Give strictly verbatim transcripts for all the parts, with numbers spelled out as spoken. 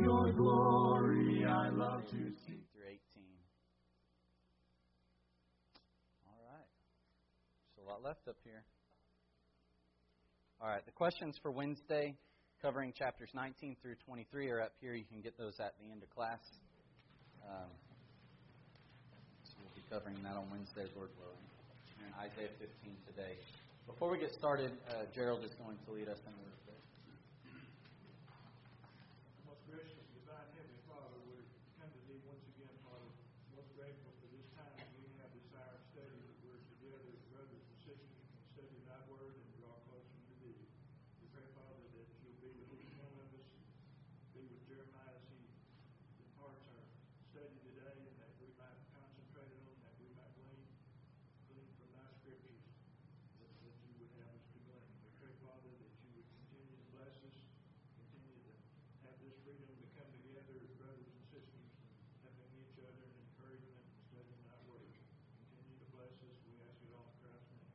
your glory I love to see. Through eighteen. All right. There's a lot left up here. All right. The questions for Wednesday, covering chapters nineteen through twenty-three, are up here. You can get those at the end of class. Um, so we'll be covering that on Wednesday, Lord willing. And Isaiah fifteen today. Before we get started, uh, Gerald is going to lead us in a word of prayer. Most gracious, divine Heavenly Father, we come to Thee once again, Father. Most grateful for this time that we have this hour of study that we're together as brothers and sisters and study Thy Word and draw closer to Thee. We pray, Father, that You'll be with each one of us, be with Jeremiah as he departs our study today, and that we might concentrate on, that we might glean, glean from Thy Scriptures that, that You would have us to glean. We pray, Father, that You would continue to bless us, continue to have this freedom to come together as brothers and sisters, helping each other and encouragement and studying Thy Word. Continue to bless us. We ask it all in Christ's name.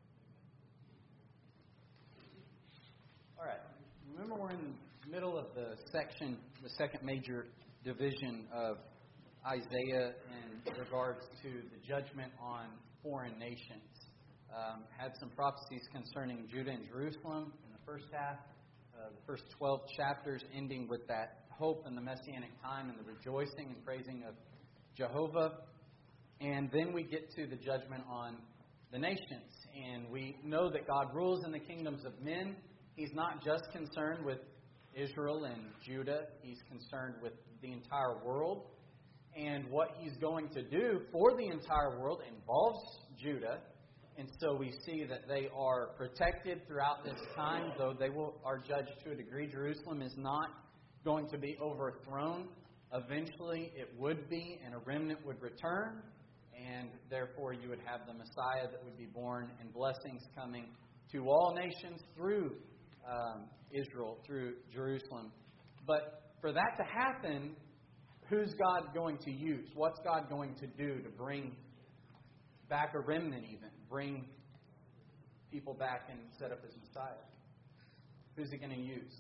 Amen. All right. Remember, we're in the middle of the section, the second major division of Isaiah in regards to the judgment on foreign nations. Um, had some prophecies concerning Judah and Jerusalem in the first half, uh, the first twelve chapters ending with that hope in the Messianic time and the rejoicing and praising of Jehovah. And then we get to the judgment on the nations. And we know that God rules in the kingdoms of men. He's not just concerned with Israel and Judah. He's concerned with the entire world. And what He's going to do for the entire world involves Judah. And so we see that they are protected throughout this time, though they will are judged to a degree. Jerusalem is not going to be overthrown. Eventually it would be, and a remnant would return. And therefore you would have the Messiah that would be born, and blessings coming to all nations through um, Israel, through Jerusalem. But for that to happen, who's God going to use? What's God going to do to bring back a remnant even? Bring people back and set up His Messiah? Who's He going to use?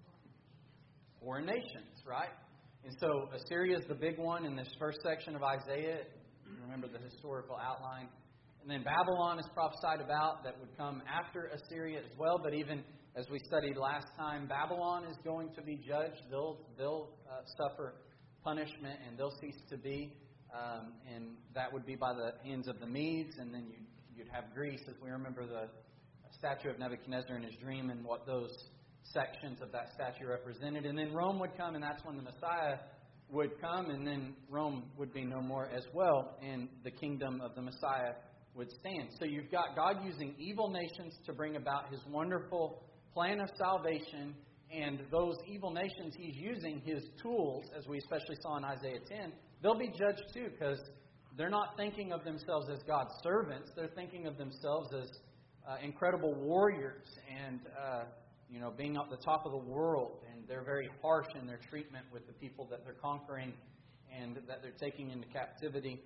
Foreign nations, right? And so Assyria is the big one in this first section of Isaiah. Remember the historical outline. And then Babylon is prophesied about that would come after Assyria as well. But even as we studied last time, Babylon is going to be judged. They'll they'll uh, suffer punishment, and they'll cease to be. Um, and that would be by the hands of the Medes. And then you'd, you'd have Greece, as we remember the statue of Nebuchadnezzar in his dream and what those sections of that statue represented. And then Rome would come, and that's when the Messiah would come, and then Rome would be no more as well, and the kingdom of the Messiah would stand. So you've got God using evil nations to bring about His wonderful plan of salvation, and those evil nations He's using, His tools, as we especially saw in Isaiah ten, they'll be judged too, because they're not thinking of themselves as God's servants. They're thinking of themselves as uh, incredible warriors and uh, you know, being at the top of the world. And they're very harsh in their treatment with the people that they're conquering and that they're taking into captivity.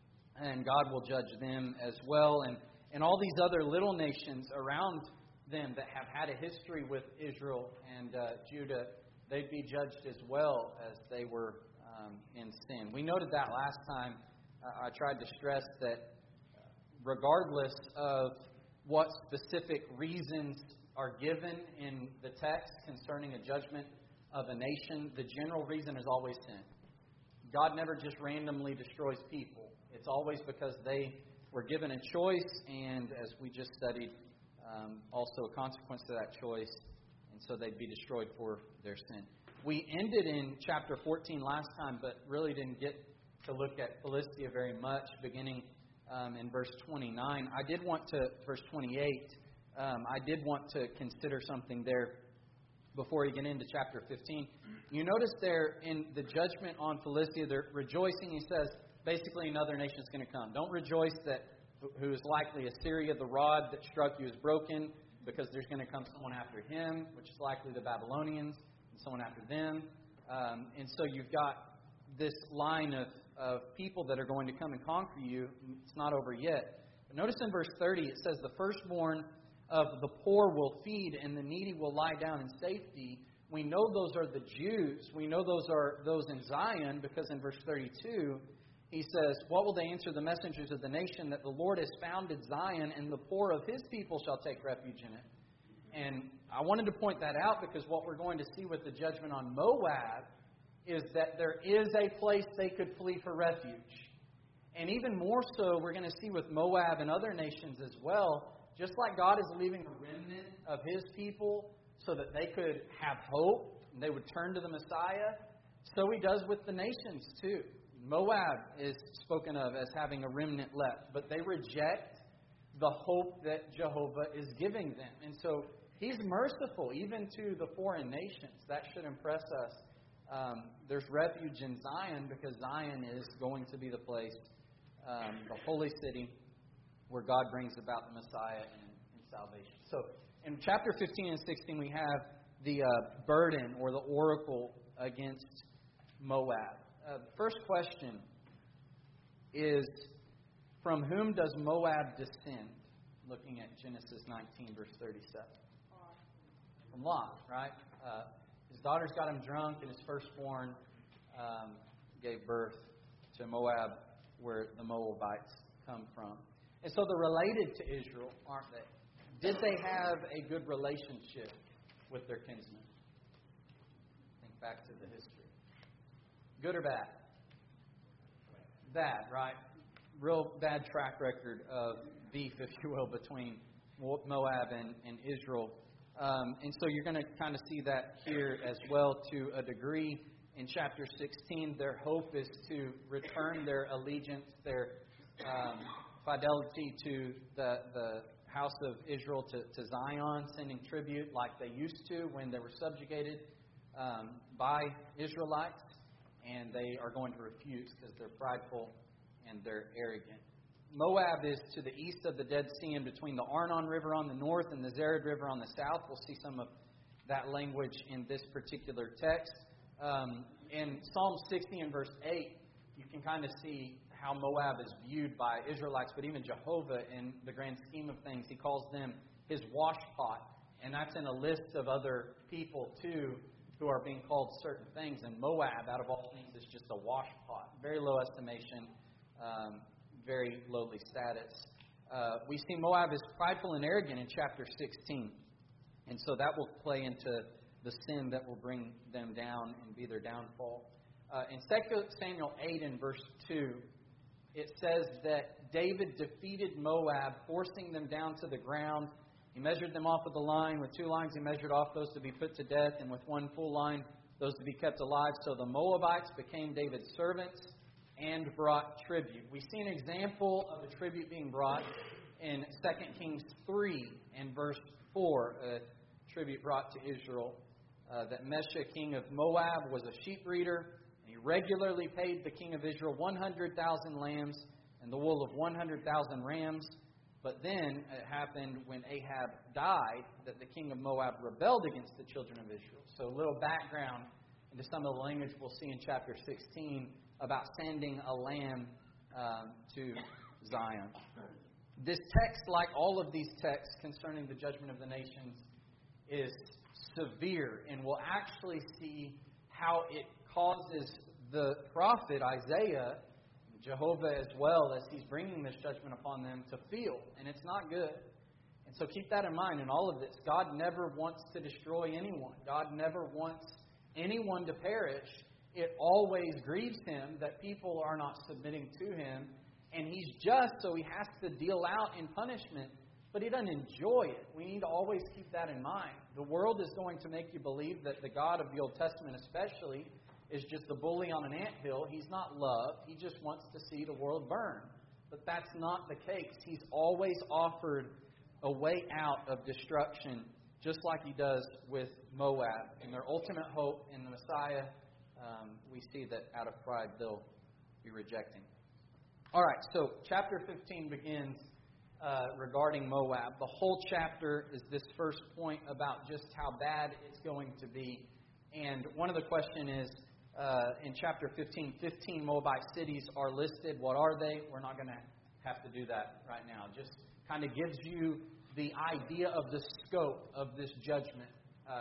And God will judge them as well. And, and all these other little nations around them that have had a history with Israel and uh, Judah, they'd be judged as well as they were um, in sin. We noted that last time. Uh, I tried to stress that regardless of what specific reasons are given in the text concerning a judgment of a nation, the general reason is always sin. God never just randomly destroys people. It's always because they were given a choice, and as we just studied, um, also a consequence to that choice, and so they'd be destroyed for their sin. We ended in chapter fourteen last time, but really didn't get to look at Philistia very much, beginning um, in verse twenty-nine. I did want to, verse twenty-eight, Um, I did want to consider something there before we get into chapter fifteen. You notice there in the judgment on Philistia, they're rejoicing. He says, basically another nation is going to come. Don't rejoice that who is likely Assyria, the rod that struck you is broken, because there's going to come someone after him, which is likely the Babylonians, and someone after them. Um, and so you've got this line of, of people that are going to come and conquer you. It's not over yet. But notice in verse thirty, it says, the firstborn of the poor will feed, and the needy will lie down in safety. We know those are the Jews. We know those are those in Zion because in verse thirty-two, he says, what will they answer the messengers of the nation? That the Lord has founded Zion, and the poor of His people shall take refuge in it. And I wanted to point that out because what we're going to see with the judgment on Moab is that there is a place they could flee for refuge. And even more so, we're going to see with Moab and other nations as well, just like God is leaving a remnant of His people so that they could have hope and they would turn to the Messiah, so He does with the nations too. Moab is spoken of as having a remnant left, but they reject the hope that Jehovah is giving them. And so He's merciful even to the foreign nations. That should impress us. Um, there's refuge in Zion because Zion is going to be the place, um, the holy city, where God brings about the Messiah and, and salvation. So in chapter fifteen and sixteen, we have the uh, burden or the oracle against Moab. Uh, the first question is, from whom does Moab descend? Looking at Genesis nineteen, verse thirty-seven. From Lot, right? Uh, his daughters got him drunk, and his firstborn um, gave birth to Moab, where the Moabites come from. And so they're related to Israel, aren't they? Did they have a good relationship with their kinsmen? Think back to the history. Good or bad? Bad, right? Real bad track record of beef, if you will, between Moab and, and Israel. Um, and so you're going to kind of see that here as well to a degree. In chapter sixteen, their hope is to return their allegiance, their um, fidelity to the, the house of Israel, to, to Zion, sending tribute like they used to when they were subjugated um, by Israelites. And they are going to refuse because they're prideful and they're arrogant. Moab is to the east of the Dead Sea and between the Arnon River on the north and the Zered River on the south. We'll see some of that language in this particular text. Um, in Psalm sixty and verse eight, you can kind of see how Moab is viewed by Israelites, but even Jehovah in the grand scheme of things, He calls them His washpot. And that's in a list of other people too who are being called certain things. And Moab, out of all things, is just a washpot. Very low estimation. Um, very lowly status. Uh, we see Moab is prideful and arrogant in chapter sixteen. And so that will play into the sin that will bring them down and be their downfall. Uh, in Second Samuel eight and verse two, it says that David defeated Moab, forcing them down to the ground. He measured them off with a line. With two lines he measured off those to be put to death, and with one full line those to be kept alive. So the Moabites became David's servants and brought tribute. We see an example of a tribute being brought in Second Kings three and verse four, a tribute brought to Israel, uh, that Mesha, king of Moab, was a sheep breeder, and he regularly paid the king of Israel one hundred thousand lambs and the wool of one hundred thousand rams. But then it happened when Ahab died that the king of Moab rebelled against the children of Israel. So a little background into some of the language we'll see in chapter sixteen about sending a lamb um, to Zion. This text, like all of these texts concerning the judgment of the nations, is severe, and we'll actually see how it causes the prophet Isaiah, Jehovah as well, as he's bringing this judgment upon them, to feel. And it's not good. And so keep that in mind in all of this. God never wants to destroy anyone. God never wants anyone to perish. It always grieves Him that people are not submitting to Him. And He's just, so He has to deal out in punishment. But He doesn't enjoy it. We need to always keep that in mind. The world is going to make you believe that the God of the Old Testament especially is just the bully on an anthill. He's not love. He just wants to see the world burn. But that's not the case. He's always offered a way out of destruction, just like He does with Moab. And their ultimate hope in the Messiah, um, we see that out of pride they'll be rejecting. All right, so chapter fifteen begins uh, regarding Moab. The whole chapter is this first point about just how bad it's going to be. And one of the questions is, uh, in chapter fifteen, fifteen Moabite cities are listed. What are they? We're not going to have to do that right now. Just kind of gives you the idea of the scope of this judgment. Uh,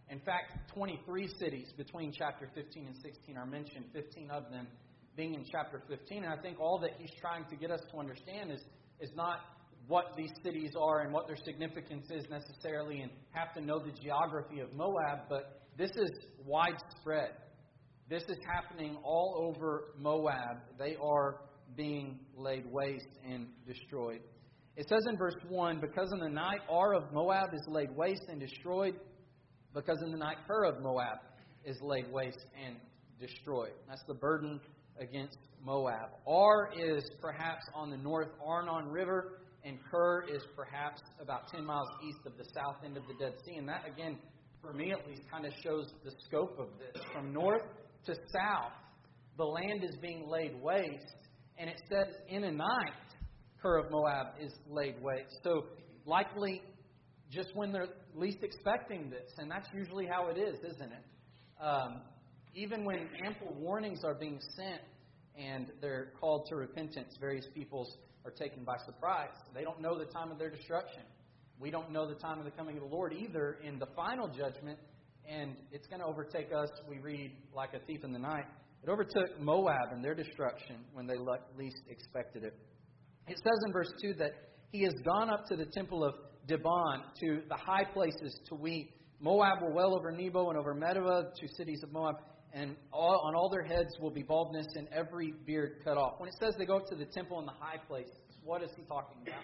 In fact, twenty-three cities between chapter fifteen and sixteen are mentioned, fifteen of them being in chapter fifteen. And I think all that he's trying to get us to understand is, is not what these cities are and what their significance is necessarily and have to know the geography of Moab, but this is widespread. This is happening all over Moab. They are being laid waste and destroyed. It says in verse one, because in the night Ar of Moab is laid waste and destroyed, because in the night Ker of Moab is laid waste and destroyed. That's the burden against Moab. Ar is perhaps on the North Arnon River, and Ker is perhaps about ten miles east of the south end of the Dead Sea. And that, again, for me at least, kind of shows the scope of this. From north to south, the land is being laid waste, and it says in a night, Ker of Moab is laid waste. So likely just when they're least expecting this, and that's usually how it is, isn't it? Um, even when ample warnings are being sent and they're called to repentance, various peoples are taken by surprise. They don't know the time of their destruction. We don't know the time of the coming of the Lord either in the final judgment, and it's going to overtake us, we read, like a thief in the night. It overtook Moab and their destruction when they least expected it. It says in verse two that he has gone up to the temple of Dibon, to the high places to weep. Moab will well over Nebo and over Medeba, two cities of Moab, and all, on all their heads will be baldness and every beard cut off. When it says they go up to the temple in the high places, what is he talking about?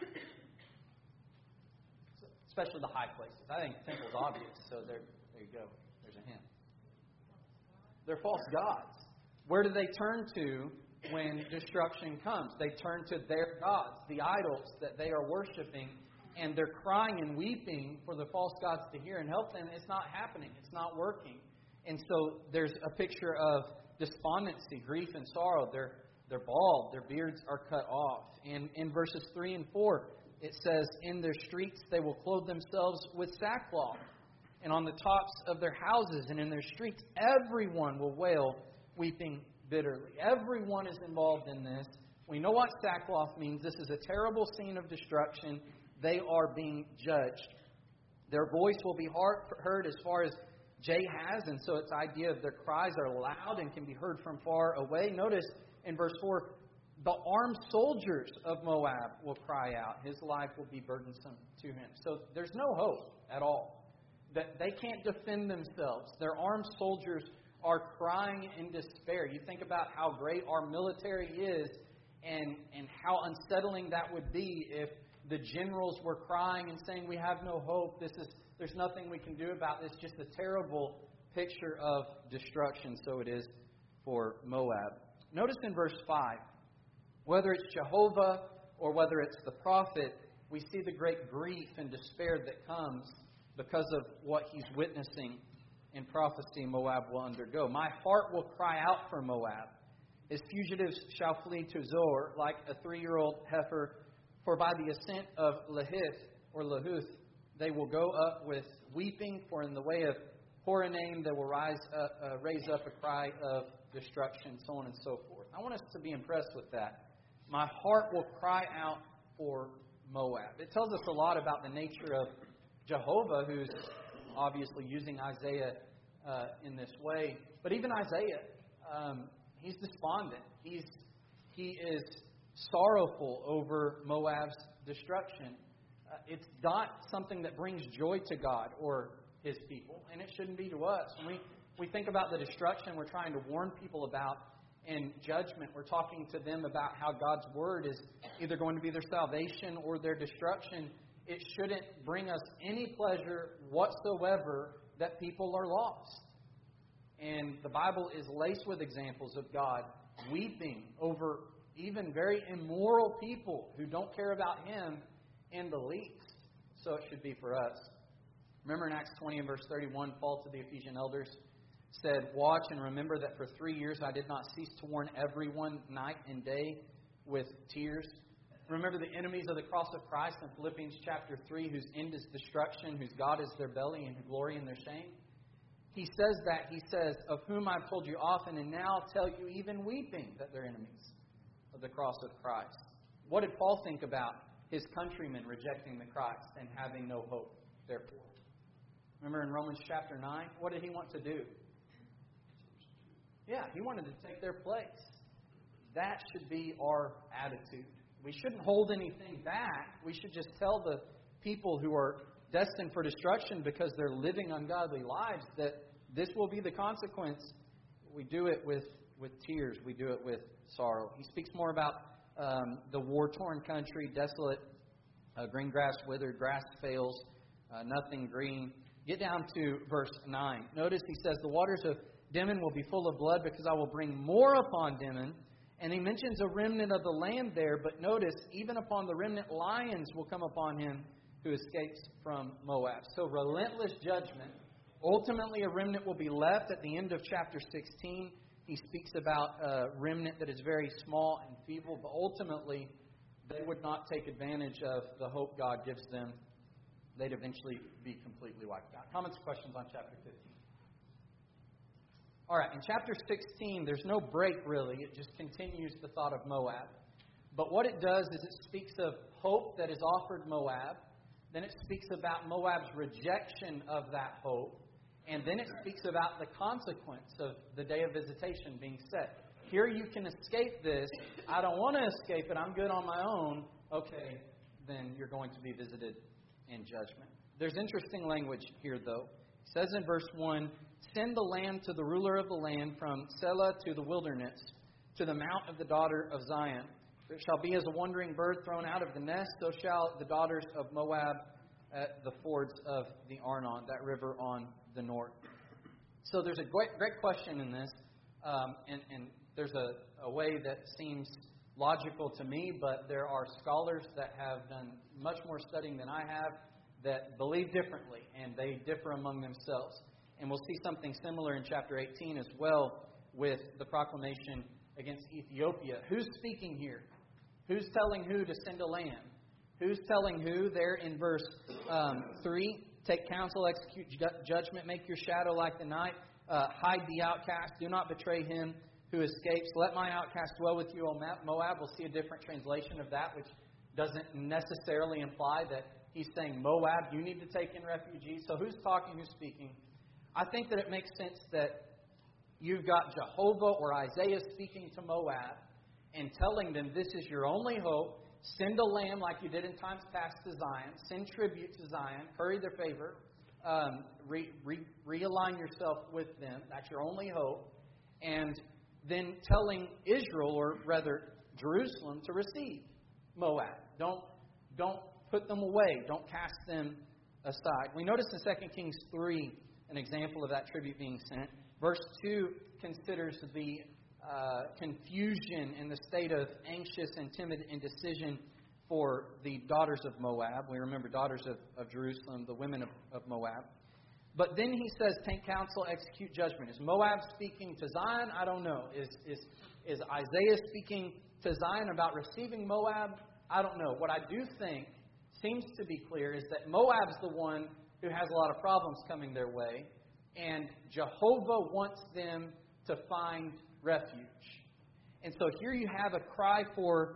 Especially the high places. I think the temple's obvious, so there, there you go. There's a hint. They're false gods. Where do they turn to when destruction comes? They turn to their gods, the idols that they are worshiping, and they're crying and weeping for the false gods to hear and help them. It's not happening. It's not working. And so there's a picture of despondency, grief, and sorrow. They're, they're bald. Their beards are cut off. And in verses three and four, it says, in their streets they will clothe themselves with sackcloth. And on the tops of their houses and in their streets, everyone will wail, weeping bitterly. Everyone is involved in this. We know what sackcloth means. This is a terrible scene of destruction. They are being judged. Their voice will be heard as far as Jahaz, and so its idea of their cries are loud and can be heard from far away. Notice in verse four, the armed soldiers of Moab will cry out. His life will be burdensome to him. So there's no hope at all. That they can't defend themselves. Their armed soldiers are crying in despair. You think about how great our military is and, and how unsettling that would be if the generals were crying and saying, we have no hope. This is There's nothing we can do about this. Just a terrible picture of destruction. So it is for Moab. Notice in verse five, whether it's Jehovah or whether it's the prophet, we see the great grief and despair that comes because of what he's witnessing in prophecy Moab will undergo. My heart will cry out for Moab. His fugitives shall flee to Zoar like a three-year-old heifer. For by the ascent of Lahith or Lahuth, they will go up with weeping. For in the way of Horonaim, they will rise up, uh, raise up a cry of destruction, so on and so forth. I want us to be impressed with that. My heart will cry out for Moab. It tells us a lot about the nature of Jehovah, who's obviously using Isaiah uh, in this way. But even Isaiah, um, he's despondent. He's he is sorrowful over Moab's destruction. Uh, it's not something that brings joy to God or His people, and it shouldn't be to us. When we, we think about the destruction we're trying to warn people about in judgment, we're talking to them about how God's Word is either going to be their salvation or their destruction. It shouldn't bring us any pleasure whatsoever that people are lost. And the Bible is laced with examples of God weeping over even very immoral people who don't care about Him in the least. So it should be for us. Remember in Acts twenty and verse thirty-one, Paul to the Ephesian elders said, watch and remember that for three years I did not cease to warn everyone night and day with tears. Remember the enemies of the cross of Christ in Philippians chapter three, whose end is destruction, whose God is their belly and who glory in their shame. He says that, he says, of whom I've told you often and now tell you even weeping that they're enemies of the cross of Christ. What did Paul think about his countrymen rejecting the Christ and having no hope, therefore? Remember in Romans chapter nine? What did he want to do? Yeah, he wanted to take their place. That should be our attitude. We shouldn't hold anything back. We should just tell the people who are destined for destruction because they're living ungodly lives that this will be the consequence. We do it with, with tears. We do it with sorrow. He speaks more about um, the war-torn country, desolate, uh, green grass withered, grass fails, uh, nothing green. Get down to verse nine. Notice he says, the waters of Dimon will be full of blood because I will bring more upon Dimon. And he mentions a remnant of the land there, but notice, even upon the remnant, lions will come upon him who escapes from Moab. So relentless judgment. Ultimately, a remnant will be left at the end of chapter sixteen. He speaks about a remnant that is very small and feeble, but ultimately, they would not take advantage of the hope God gives them. They'd eventually be completely wiped out. Comments, questions on chapter fifteen? All right, in chapter sixteen, there's no break really. It just continues the thought of Moab. But what it does is it speaks of hope that is offered Moab. Then it speaks about Moab's rejection of that hope. And then it speaks about the consequence of the day of visitation being set. Here you can escape this. I don't want to escape it. I'm good on my own. Okay, then you're going to be visited in judgment. There's interesting language here, though. It says in verse one, send the land to the ruler of the land, from Selah to the wilderness, to the mount of the daughter of Zion. It shall be as a wandering bird thrown out of the nest, so shall the daughters of Moab at the fords of the Arnon, that river on the north. So there's a great, great question in this, um, and, and there's a, a way that seems logical to me, but there are scholars that have done much more studying than I have that believe differently, and they differ among themselves. And we'll see something similar in chapter eighteen as well with the proclamation against Ethiopia. Who's speaking here? Who's telling who to send a lamb? Who's telling who? There in verse um, three, take counsel, execute ju- judgment, make your shadow like the night, uh, hide the outcast, do not betray him who escapes. Let my outcast dwell with you, O Moab. We'll see a different translation of that, which doesn't necessarily imply that he's saying, Moab, you need to take in refugees. So who's talking, who's speaking? I think that it makes sense that you've got Jehovah or Isaiah speaking to Moab and telling them this is your only hope. Send a lamb like you did in times past to Zion. Send tribute to Zion. Curry their favor. Um, re, re, realign yourself with them. That's your only hope. And then telling Israel, or rather Jerusalem, to receive Moab. Don't, don't put them away. Don't cast them aside. We notice in Second Kings three an example of that tribute being sent. Verse two considers the uh, confusion and the state of anxious and timid indecision for the daughters of Moab. We remember daughters of, of Jerusalem, the women of, of Moab. But then he says, take counsel, execute judgment. Is Moab speaking to Zion? I don't know. Is, is, is Isaiah speaking to Zion about receiving Moab? I don't know. What I do think seems to be clear is that Moab's the one who has a lot of problems coming their way, and Jehovah wants them to find refuge. And so here you have a cry for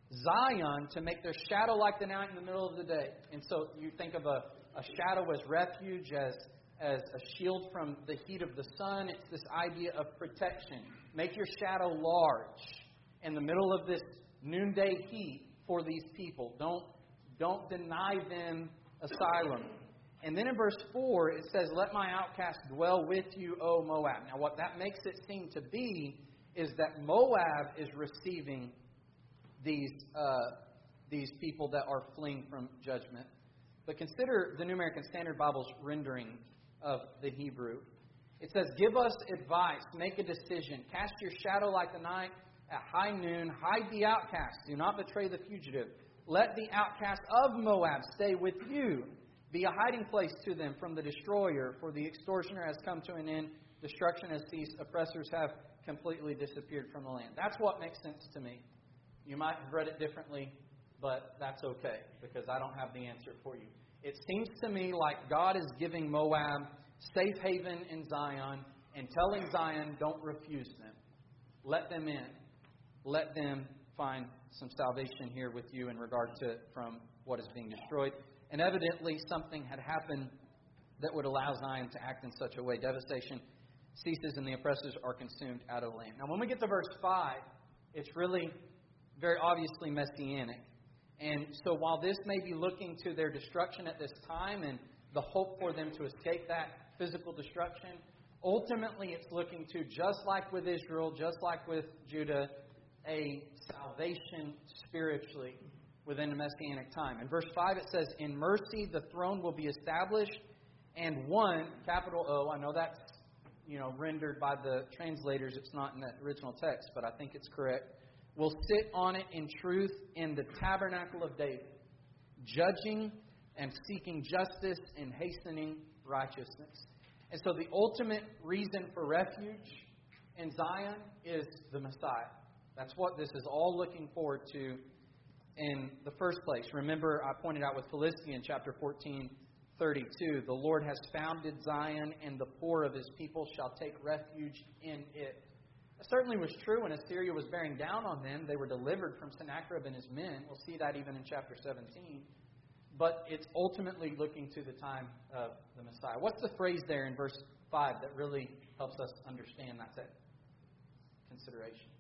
Zion to make their shadow like the night in the middle of the day. And so you think of a, a shadow as refuge, as, as a shield from the heat of the sun. It's this idea of protection. Make your shadow large in the middle of this noonday heat for these people. Don't, don't deny them asylum. And then in verse four, it says, let my outcast dwell with you, O Moab. Now, what that makes it seem to be is that Moab is receiving these, uh, these people that are fleeing from judgment. But consider the New American Standard Bible's rendering of the Hebrew. It says, give us advice, make a decision, cast your shadow like the night at high noon, hide the outcast, do not betray the fugitive. Let the outcast of Moab stay with you. Be a hiding place to them from the destroyer, for the extortioner has come to an end. Destruction has ceased. Oppressors have completely disappeared from the land. That's what makes sense to me. You might have read it differently, but that's okay, because I don't have the answer for you. It seems to me like God is giving Moab safe haven in Zion and telling Zion, don't refuse them. Let them in. Let them find some salvation here with you in regard to from what is being destroyed. And evidently something had happened that would allow Zion to act in such a way. Devastation ceases and the oppressors are consumed out of the land. Now, when we get to verse five, it's really very obviously messianic. And so while this may be looking to their destruction at this time and the hope for them to escape that physical destruction, ultimately it's looking to, just like with Israel, just like with Judah, a salvation spiritually within the Messianic time. In verse five it says, "In mercy the throne will be established, and one," capital O, I know that's you know rendered by the translators, it's not in the original text, but I think it's correct, "will sit on it in truth in the tabernacle of David, judging and seeking justice and hastening righteousness." And so the ultimate reason for refuge in Zion is the Messiah. That's what this is all looking forward to in the first place. Remember, I pointed out with Philistia in chapter fourteen, thirty-two, "The Lord has founded Zion, and the poor of His people shall take refuge in it." It certainly was true when Assyria was bearing down on them. They were delivered from Sennacherib and his men. We'll see that even in chapter seventeen. But it's ultimately looking to the time of the Messiah. What's the phrase there in verse five that really helps us understand that consideration?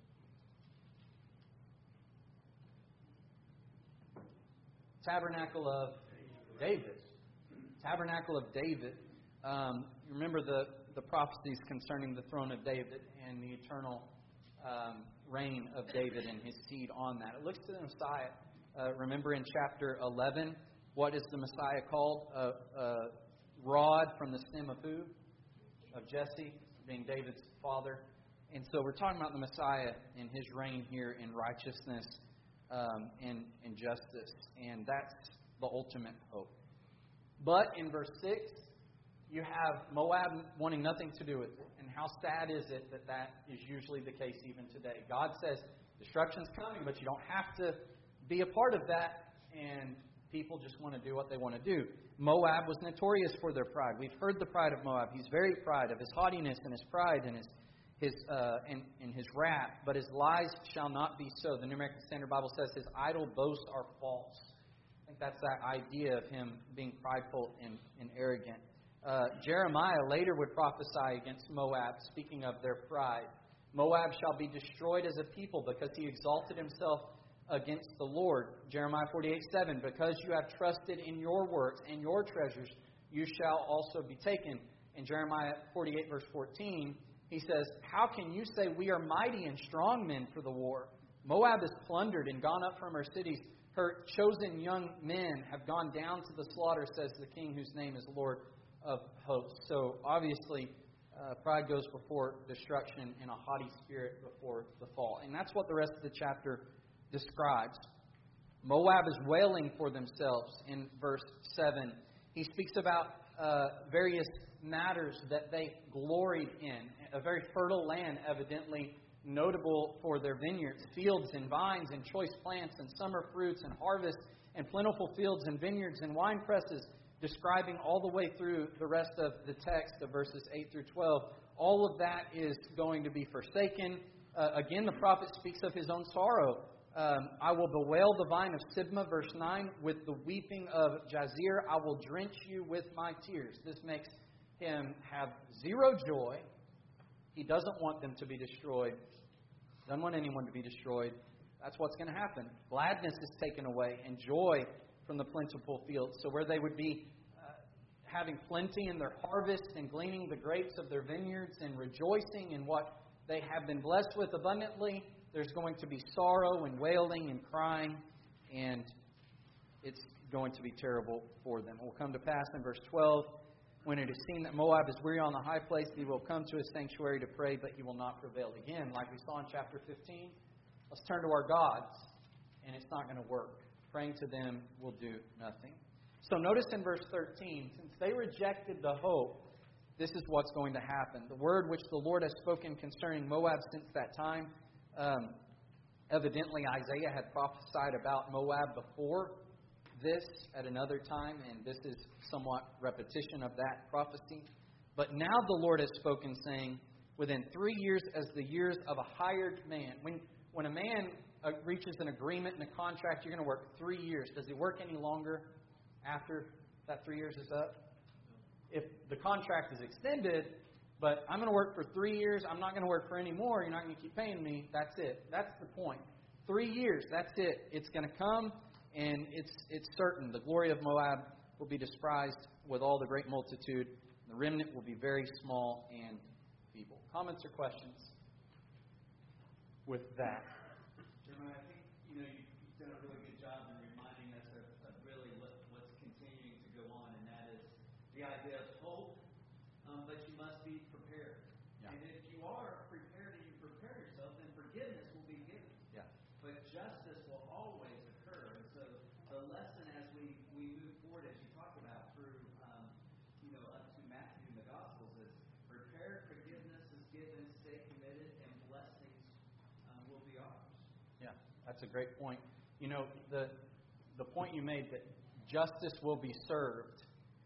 Tabernacle of David. Tabernacle of David. Um, you remember the, the prophecies concerning the throne of David and the eternal um, reign of David and his seed on that. It looks to the Messiah. Uh, remember in chapter eleven, what is the Messiah called? A, a rod from the stem of who? Of Jesse, being David's father. And so we're talking about the Messiah and his reign here in righteousness um, and, and justice. And that's the ultimate hope. But in verse six, you have Moab wanting nothing to do with it. And how sad is it that that is usually the case even today? God says destruction's coming, but you don't have to be a part of that. And people just want to do what they want to do. Moab was notorious for their pride. We've heard the pride of Moab. He's very proud of his haughtiness and his pride and his his uh, and, and his wrath. But his lies shall not be so. The New American Standard Bible says his idle boasts are false. I think that's that idea of him being prideful and, and arrogant. Uh, Jeremiah later would prophesy against Moab, speaking of their pride. Moab shall be destroyed as a people because he exalted himself against the Lord. Jeremiah forty-eight seven, because you have trusted in your works and your treasures, you shall also be taken. In Jeremiah forty-eight verse fourteen, he says, how can you say we are mighty and strong men for the war? Moab is plundered and gone up from her cities. Her chosen young men have gone down to the slaughter, says the King whose name is Lord of hosts. So obviously, uh, pride goes before destruction and a haughty spirit before the fall. And that's what the rest of the chapter describes. Moab is wailing for themselves in verse seven. He speaks about uh, various matters that they gloried in. A very fertile land, evidently notable for their vineyards, fields and vines and choice plants and summer fruits and harvests and plentiful fields and vineyards and wine presses, describing all the way through the rest of the text of verses eight through twelve. All of that is going to be forsaken. Uh, again, the prophet speaks of his own sorrow. Um, I will bewail the vine of Sibmah, verse nine, with the weeping of Jazer. I will drench you with my tears. This makes him have zero joy. He doesn't want them to be destroyed. Doesn't want anyone to be destroyed. That's what's going to happen. Gladness is taken away and joy from the plentiful fields. So where they would be uh, having plenty in their harvest and gleaning the grapes of their vineyards and rejoicing in what they have been blessed with abundantly, there's going to be sorrow and wailing and crying, and it's going to be terrible for them. It will come to pass in verse twelve, when it is seen that Moab is weary on the high place, he will come to his sanctuary to pray, but he will not prevail. Again, like we saw in chapter fifteen, let's turn to our gods, and it's not going to work. Praying to them will do nothing. So notice in verse thirteen, since they rejected the hope, this is what's going to happen. The word which the Lord has spoken concerning Moab since that time, um, evidently Isaiah had prophesied about Moab before this at another time, and this is somewhat repetition of that prophecy. But now the Lord has spoken, saying, within three years as the years of a hired man. When, when a man uh, reaches an agreement and a contract, you're going to work three years. Does he work any longer after that three years is up? if the contract is extended, but I'm going to work for three years, I'm not going to work for any more, you're not going to keep paying me, that's it. That's the point. Three years, that's it. It's going to come, and it's it's certain. The glory of Moab will be despised with all the great multitude. The remnant will be very small and feeble. Comments or questions with that? Jeremiah, I think you know you, you've done a really good job in reminding us of, of really what, what's continuing to go on, and that is the idea of hope. Um, but you must be prepared. Yeah. And if you are prepared and you prepare yourself, then forgiveness will be given. Yeah. But justice will always occur. And so the lesson as we, we move forward, as you talked about through, um, you know, up to Matthew in the Gospels, is prepare, forgiveness is given, stay committed, and blessings um, will be ours. Yeah, that's a great point. You know, the the point you made that justice will be served,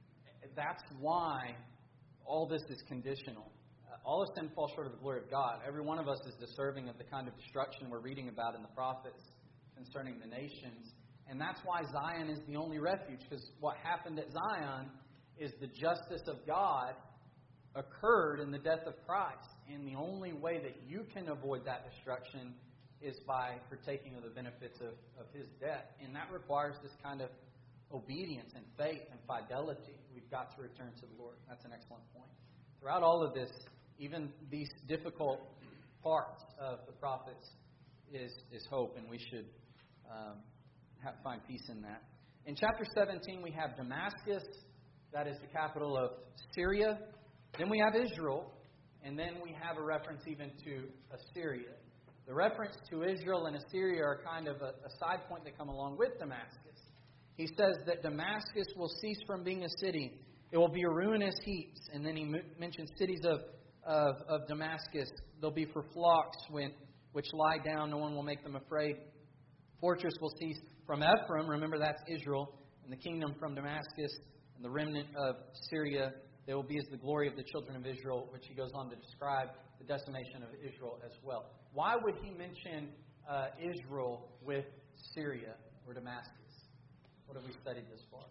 that's why all this is conditional. Uh, all of sin falls short of the glory of God. Every one of us is deserving of the kind of destruction we're reading about in the prophets concerning the nations. And that's why Zion is the only refuge, because what happened at Zion is the justice of God occurred in the death of Christ. And the only way that you can avoid that destruction is by partaking of the benefits of, of His death. And that requires this kind of obedience and faith and fidelity. We've got to return to the Lord. That's an excellent point. Throughout all of this, even these difficult parts of the prophets is, is hope, and we should um, have, find peace in that. In chapter seventeen, we have Damascus. That is the capital of Syria. Then we have Israel, and then we have a reference even to Assyria. The reference to Israel and Assyria are kind of a, a side point that come along with Damascus. He says that Damascus will cease from being a city. It will be a ruinous heap. And then he m- mentions cities of, of, of Damascus. They'll be for flocks when, which lie down. No one will make them afraid. Fortress will cease from Ephraim. Remember, that's Israel. And the kingdom from Damascus. And the remnant of Syria. They will be as the glory of the children of Israel, which he goes on to describe the decimation of Israel as well. Why would he mention uh, Israel with Syria or Damascus? What have we studied this far?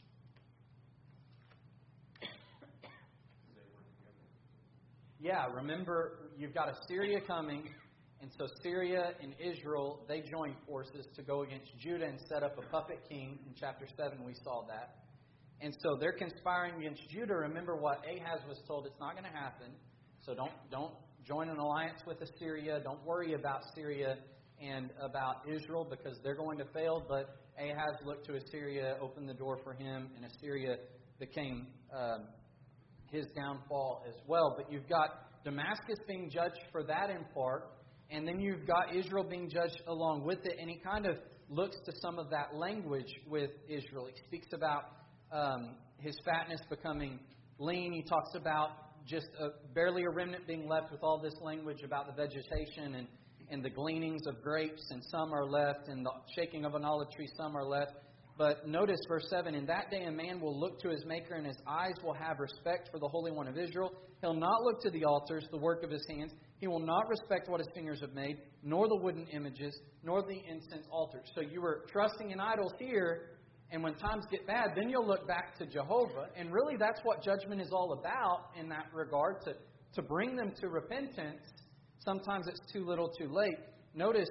Yeah, remember, you've got Assyria coming, and so Syria and Israel, they join forces to go against Judah and set up a puppet king. In chapter seven, we saw that. And so they're conspiring against Judah. Remember what Ahaz was told, it's not going to happen. So don't don't join an alliance with Assyria. Don't worry about Syria and about Israel, because they're going to fail. But Ahaz looked to Assyria, opened the door for him, and Assyria became um, his downfall as well. But you've got Damascus being judged for that in part, and then you've got Israel being judged along with it. And he kind of looks to some of that language with Israel. He speaks about um, his fatness becoming lean. He talks about just a, barely a remnant being left with all this language about the vegetation and and the gleanings of grapes, and some are left, and the shaking of an olive tree, some are left. But notice verse seven, in that day a man will look to his Maker, and his eyes will have respect for the Holy One of Israel. He'll not look to the altars, the work of his hands. He will not respect what his fingers have made, nor the wooden images, nor the incense altars. So you were trusting in idols here, and when times get bad, then you'll look back to Jehovah. And really that's what judgment is all about in that regard, to, to bring them to repentance. Sometimes it's too little too late. Notice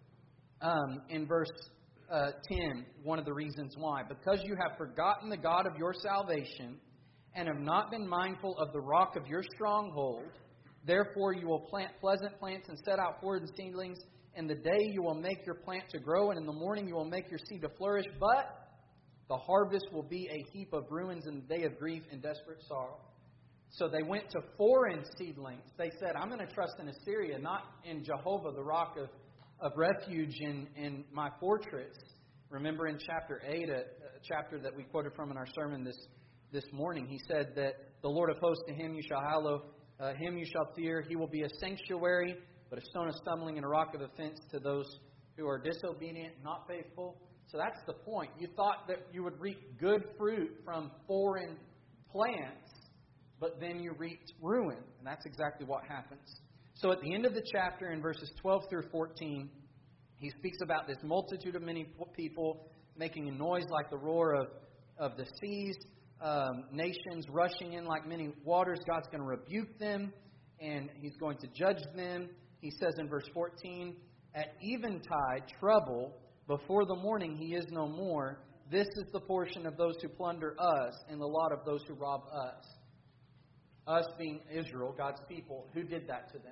um, in verse uh, ten, one of the reasons why. Because you have forgotten the God of your salvation and have not been mindful of the rock of your stronghold, therefore you will plant pleasant plants and set out forward seedlings. In the day you will make your plant to grow, and in the morning you will make your seed to flourish. But the harvest will be a heap of ruins in the day of grief and desperate sorrow. So they went to foreign seedlings. They said, I'm going to trust in Assyria, not in Jehovah, the rock of, of refuge in, in my fortress. Remember in chapter eight, a, a chapter that we quoted from in our sermon this, this morning, he said that the Lord of hosts, to him you shall hallow, uh, him you shall fear. He will be a sanctuary, but a stone of stumbling and a rock of offense to those who are disobedient, not faithful. So that's the point. You thought that you would reap good fruit from foreign plants, but then you reaped ruin. And that's exactly what happens. So at the end of the chapter, in verses twelve through fourteen, he speaks about this multitude of many people making a noise like the roar of, of the seas. um, nations rushing in like many waters. God's going to rebuke them, and He's going to judge them. He says in verse fourteen, at eventide, trouble, before the morning He is no more. This is the portion of those who plunder us, and the lot of those who rob us. Us being Israel, God's people. Who did that to them?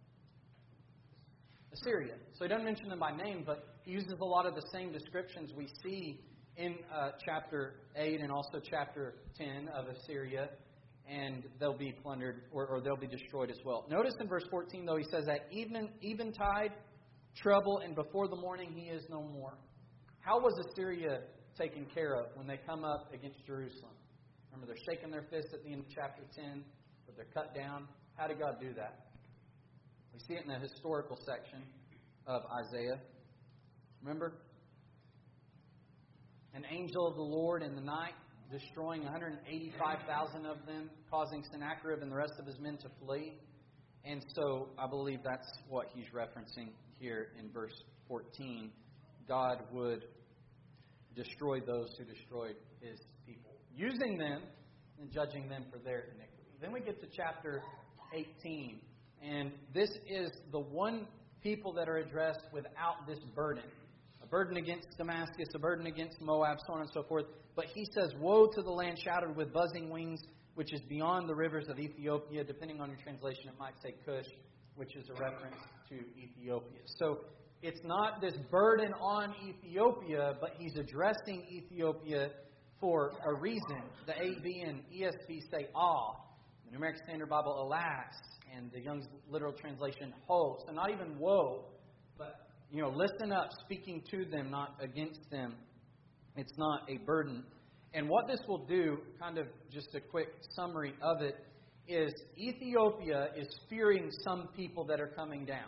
Assyria. So He doesn't mention them by name, but He uses a lot of the same descriptions we see in uh, chapter eight and also chapter ten of Assyria, and they'll be plundered or, or they'll be destroyed as well. Notice in verse fourteen, though, He says that even eventide, trouble, and before the morning He is no more. How was Assyria taken care of when they come up against Jerusalem? Remember, they're shaking their fists at the end of chapter ten, but they're cut down. How did God do that? We see it in the historical section of Isaiah. Remember? An angel of the Lord in the night, destroying one hundred eighty-five thousand of them, causing Sennacherib and the rest of his men to flee. And so I believe that's what he's referencing here in verse fourteen. God would destroy those who destroyed His people, using them and judging them for their iniquity. Then we get to chapter eighteen. And this is the one people that are addressed without this burden. A burden against Damascus, a burden against Moab, so on and so forth. But he says, woe to the land shrouded with buzzing wings, which is beyond the rivers of Ethiopia. Depending on your translation, it might say Cush, which is a reference to Ethiopia. So it's not this burden on Ethiopia, but he's addressing Ethiopia for a reason. The A V and E S V say, ah. The New American Standard Bible, alas. And the Young's literal translation, ho. So not even woe, but, you know, listen up, speaking to them, not against them. It's not a burden. And what this will do, kind of just a quick summary of it, is Ethiopia is fearing some people that are coming down.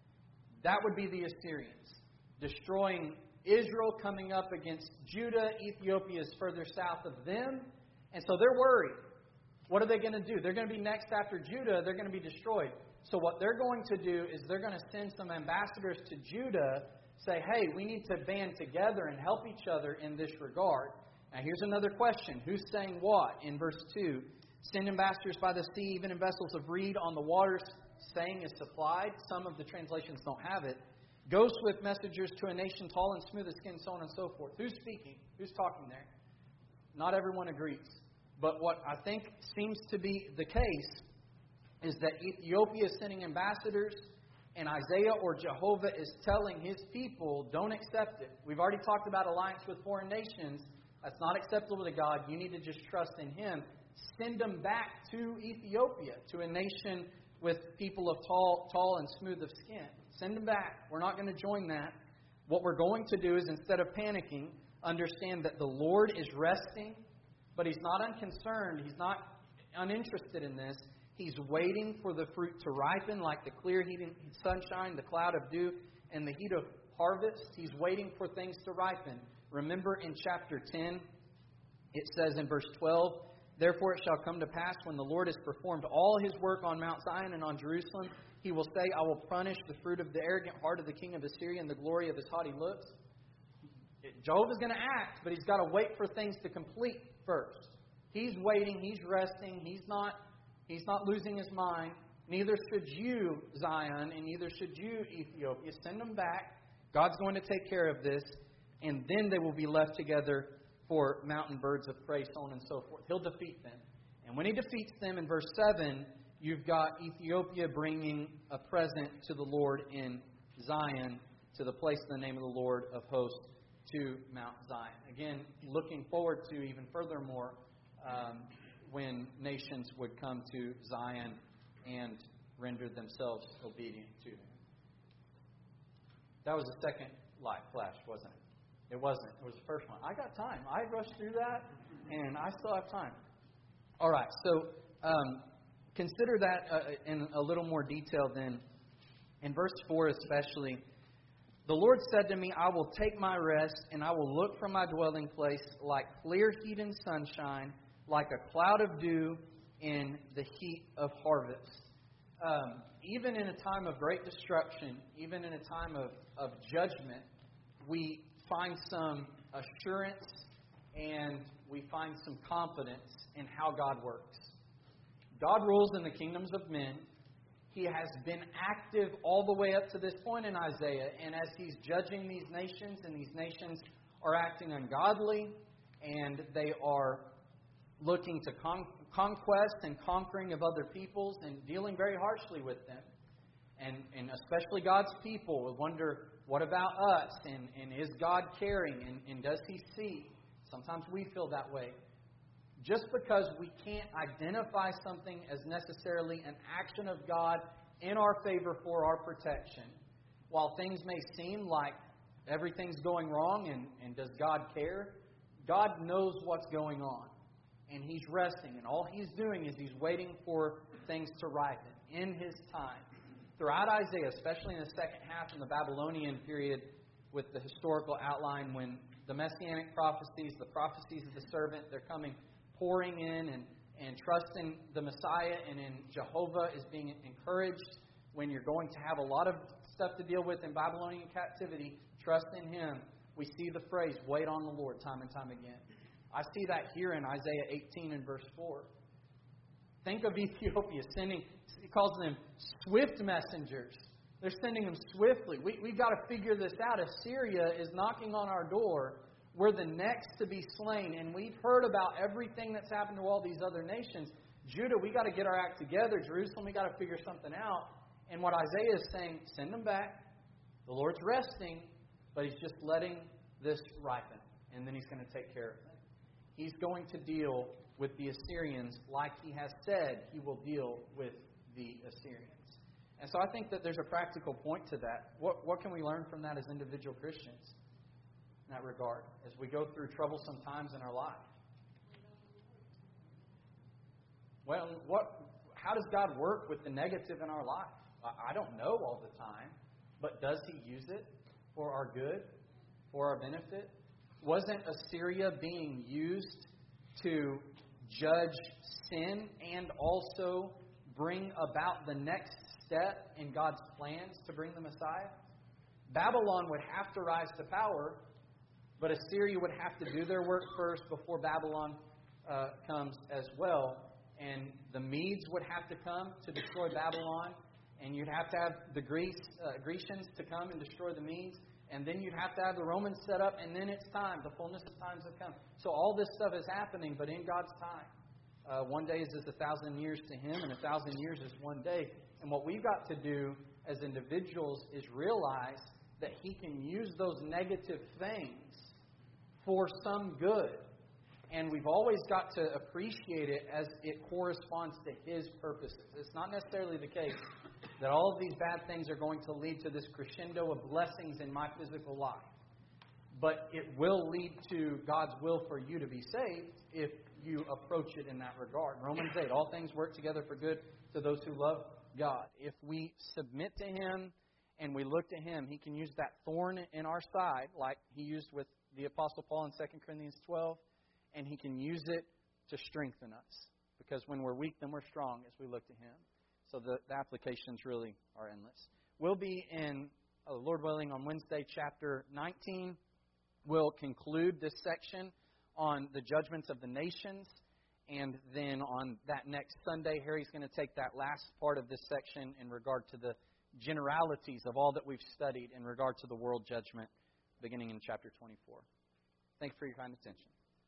That would be the Assyrians. Destroying Israel, coming up against Judah. Ethiopia is further south of them. And so they're worried. What are they going to do? They're going to be next after Judah. They're going to be destroyed. So what they're going to do is they're going to send some ambassadors to Judah, say, hey, we need to band together and help each other in this regard. Now here's another question. Who's saying what? In verse two, send ambassadors by the sea, even in vessels of reed on the waters, saying is supplied. Some of the translations don't have it. Go swift messengers to a nation tall and smooth of skin, so on and so forth. Who's speaking? Who's talking there? Not everyone agrees. But what I think seems to be the case is that Ethiopia is sending ambassadors, and Isaiah or Jehovah is telling His people, don't accept it. We've already talked about alliance with foreign nations. That's not acceptable to God. You need to just trust in Him. Send them back to Ethiopia, to a nation with people of tall, tall and smooth of skin. Send them back. We're not going to join that. What we're going to do is, instead of panicking, understand that the Lord is resting. But He's not unconcerned. He's not uninterested in this. He's waiting for the fruit to ripen like the clear heat and sunshine, the cloud of dew, and the heat of harvest. He's waiting for things to ripen. Remember in chapter ten, it says in verse twelve, therefore it shall come to pass when the Lord has performed all His work on Mount Zion and on Jerusalem, He will say, I will punish the fruit of the arrogant heart of the king of Assyria and the glory of his haughty looks. Jehovah's going to act, but He's got to wait for things to complete first. He's waiting. He's resting. He's not, he's not losing His mind. Neither should you, Zion, and neither should you, Ethiopia. Send them back. God's going to take care of this, and then they will be left together for mountain birds of prey, so on and so forth. He'll defeat them. And when He defeats them, in verse seven, you've got Ethiopia bringing a present to the Lord in Zion, to the place in the name of the Lord of hosts, to Mount Zion. Again, looking forward to even furthermore um, when nations would come to Zion and render themselves obedient to Him. That was the second light flash, wasn't it? It wasn't. It was the first one. I got time. I rushed through that, and I still have time. All right, so um, consider that uh, in a little more detail then. In verse four especially, the Lord said to me, I will take my rest, and I will look from my dwelling place like clear heat and sunshine, like a cloud of dew in the heat of harvest. Um, even in a time of great destruction, even in a time of, of judgment, we find some assurance and we find some confidence in how God works. God rules in the kingdoms of men. He has been active all the way up to this point in Isaiah, and as He's judging these nations, and these nations are acting ungodly, and they are looking to con- conquest and conquering of other peoples and dealing very harshly with them. And, and especially God's people will wonder, what about us? And, and is God caring? And, and does He see? Sometimes we feel that way. Just because we can't identify something as necessarily an action of God in our favor for our protection, while things may seem like everything's going wrong and, and does God care? God knows what's going on. And He's resting. And all He's doing is He's waiting for things to ripen in His time. Throughout Isaiah, especially in the second half in the Babylonian period, with the historical outline when the Messianic prophecies, the prophecies of the servant, they're coming pouring in and, and trusting the Messiah and in Jehovah is being encouraged. When you're going to have a lot of stuff to deal with in Babylonian captivity, trust in Him. We see the phrase, wait on the Lord, time and time again. I see that here in Isaiah eighteen and verse four. Think of Ethiopia sending, He calls them swift messengers. They're sending them swiftly. We, we've got to figure this out. Assyria is knocking on our door. We're the next to be slain. And we've heard about everything that's happened to all these other nations. Judah, we got to get our act together. Jerusalem, we got to figure something out. And what Isaiah is saying, send them back. The Lord's resting, but He's just letting this ripen. And then He's going to take care of it. He's going to deal with the Assyrians like He has said He will deal with the Assyrians. And so I think that there's a practical point to that. What, what can we learn from that as individual Christians in that regard as we go through troublesome times in our life? Well, what? How does God work with the negative in our life? I don't know all the time, but does He use it for our good, for our benefit? Wasn't Assyria being used to judge sin and also bring about the next step in God's plans to bring the Messiah? Babylon would have to rise to power, but Assyria would have to do their work first before Babylon uh, comes as well. And the Medes would have to come to destroy Babylon, and you'd have to have the Greece, uh, Grecians to come and destroy the Medes, and then you'd have to have the Romans set up, and then it's time. The fullness of times have come. So all this stuff is happening, but in God's time. Uh, one day is as a thousand years to Him, and a thousand years is one day. And what we've got to do as individuals is realize that He can use those negative things for some good. And we've always got to appreciate it as it corresponds to His purposes. It's not necessarily the case that all of these bad things are going to lead to this crescendo of blessings in my physical life. But it will lead to God's will for you to be saved if you approach it in that regard. Romans eight, all things work together for good to those who love God. If we submit to Him and we look to Him, He can use that thorn in our side like He used with the Apostle Paul in Second Corinthians twelve. And He can use it to strengthen us. Because when we're weak, then we're strong as we look to Him. So the, the applications really are endless. We'll be in, uh, Lord willing, on Wednesday, chapter nineteen. We'll conclude this section on the judgments of the nations. And then on that next Sunday, Harry's going to take that last part of this section in regard to the generalities of all that we've studied in regard to the world judgment, beginning in chapter twenty-four. Thanks for your kind attention.